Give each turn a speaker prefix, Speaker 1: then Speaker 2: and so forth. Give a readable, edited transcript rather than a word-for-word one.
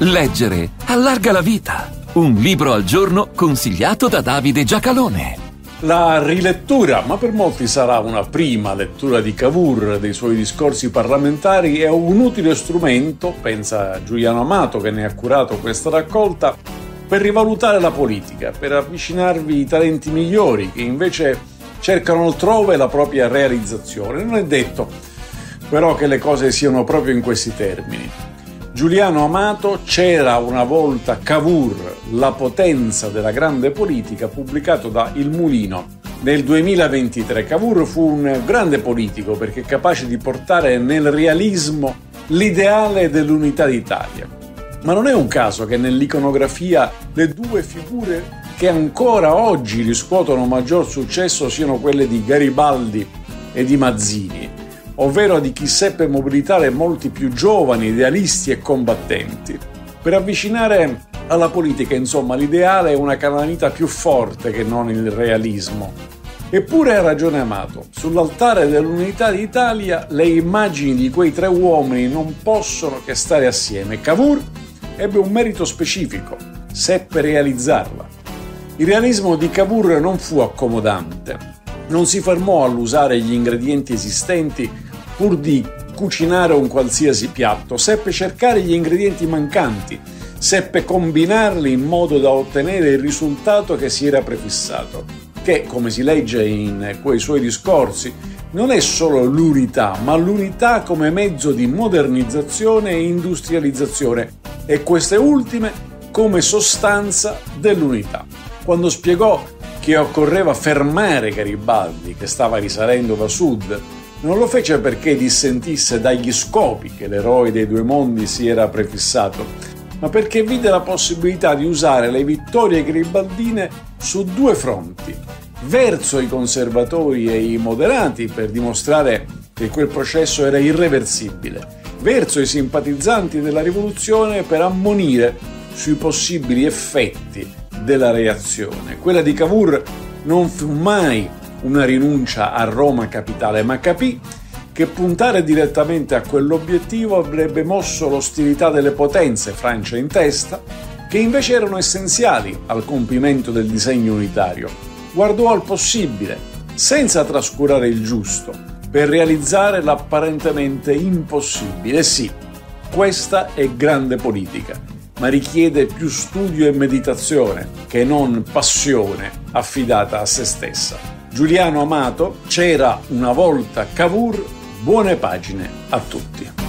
Speaker 1: Leggere allarga la vita. Un libro al giorno consigliato da Davide Giacalone.
Speaker 2: La rilettura, ma per molti sarà una prima lettura di Cavour, dei suoi discorsi parlamentari, è un utile strumento, pensa Giuliano Amato che ne ha curato questa raccolta, per rivalutare la politica, per avvicinarvi i talenti migliori che invece cercano altrove la propria realizzazione. Non è detto però che le cose siano proprio in questi termini. Giuliano Amato, C'era una volta Cavour, la potenza della grande politica, pubblicato da Il Mulino nel 2023. Cavour fu un grande politico perché capace di portare nel realismo l'ideale dell'unità d'Italia. Ma non è un caso che nell'iconografia le due figure che ancora oggi riscuotono maggior successo siano quelle di Garibaldi e di Mazzini, ovvero di chi seppe mobilitare molti più giovani, idealisti e combattenti. Per avvicinare alla politica, insomma, l'ideale è una calamita più forte che non il realismo. Eppure ha ragione Amato, sull'altare dell'unità d'Italia le immagini di quei tre uomini non possono che stare assieme. Cavour ebbe un merito specifico, seppe realizzarla. Il realismo di Cavour non fu accomodante, non si fermò all'usare gli ingredienti esistenti pur di cucinare un qualsiasi piatto, seppe cercare gli ingredienti mancanti, seppe combinarli in modo da ottenere il risultato che si era prefissato, che, come si legge in quei suoi discorsi, non è solo l'unità, ma l'unità come mezzo di modernizzazione e industrializzazione, e queste ultime come sostanza dell'unità. Quando spiegò che occorreva fermare Garibaldi, che stava risalendo da sud, non lo fece perché dissentisse dagli scopi che l'eroe dei due mondi si era prefissato, ma perché vide la possibilità di usare le vittorie garibaldine su due fronti: verso i conservatori e i moderati per dimostrare che quel processo era irreversibile, verso i simpatizzanti della rivoluzione per ammonire sui possibili effetti della reazione. Quella di Cavour non fu mai una rinuncia a Roma capitale, ma capì che puntare direttamente a quell'obiettivo avrebbe mosso l'ostilità delle potenze, Francia in testa, che invece erano essenziali al compimento del disegno unitario. Guardò al possibile, senza trascurare il giusto, per realizzare l'apparentemente impossibile. Sì, questa è grande politica, ma richiede più studio e meditazione che non passione affidata a se stessa. Giuliano Amato, C'era una volta Cavour, buone pagine a tutti.